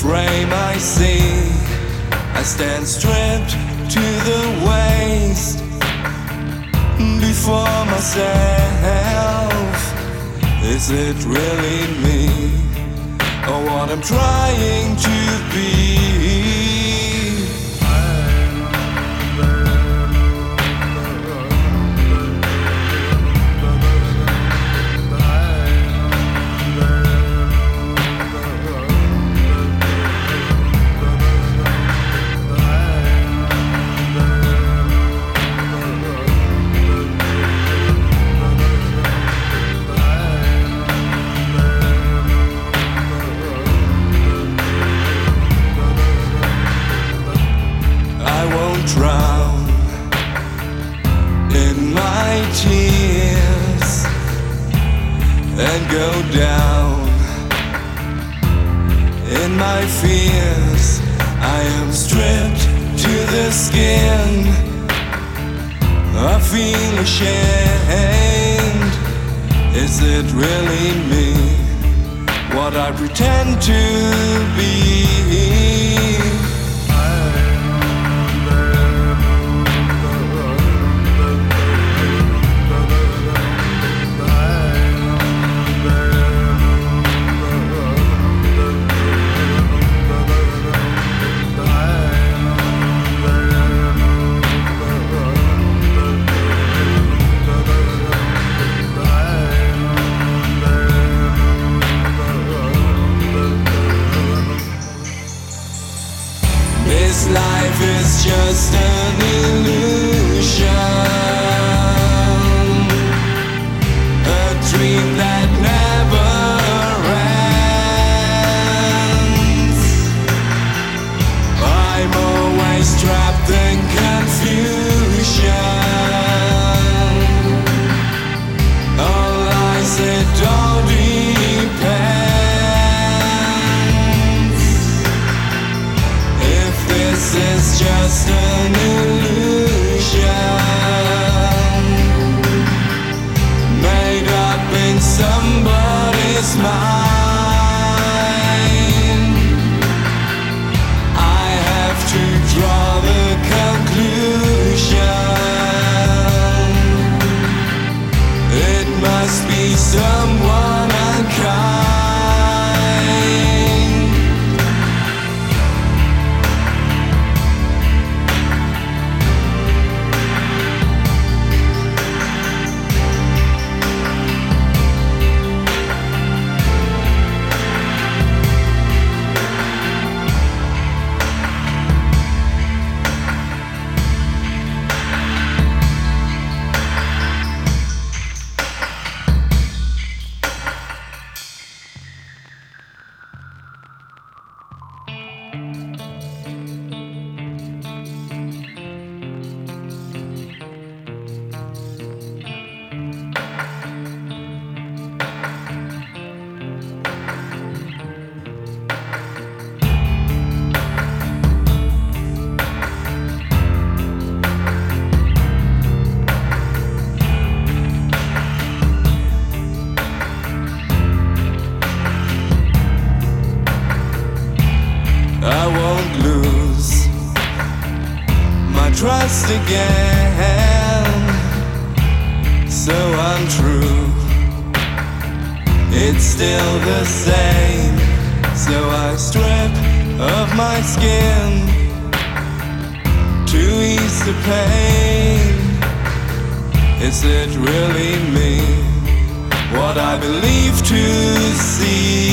frame I see, I stand stripped to the waist before myself. Is it really me, or what I'm trying to be? Drown in my tears and go down in my fears. I am stripped to the skin. I feel ashamed. Is it really me, what I pretend to be? This life is just an illusion, a dream that never ends. I'm always trapped in confusion. All lies, it all depends. If this is just an illusion made up in somebody's mind, I have to draw the conclusion. It must be someone unkind. I won't lose my trust again, so untrue. It's still the same, so I strip of my skin to ease the pain. Is it really me, what I believe to see?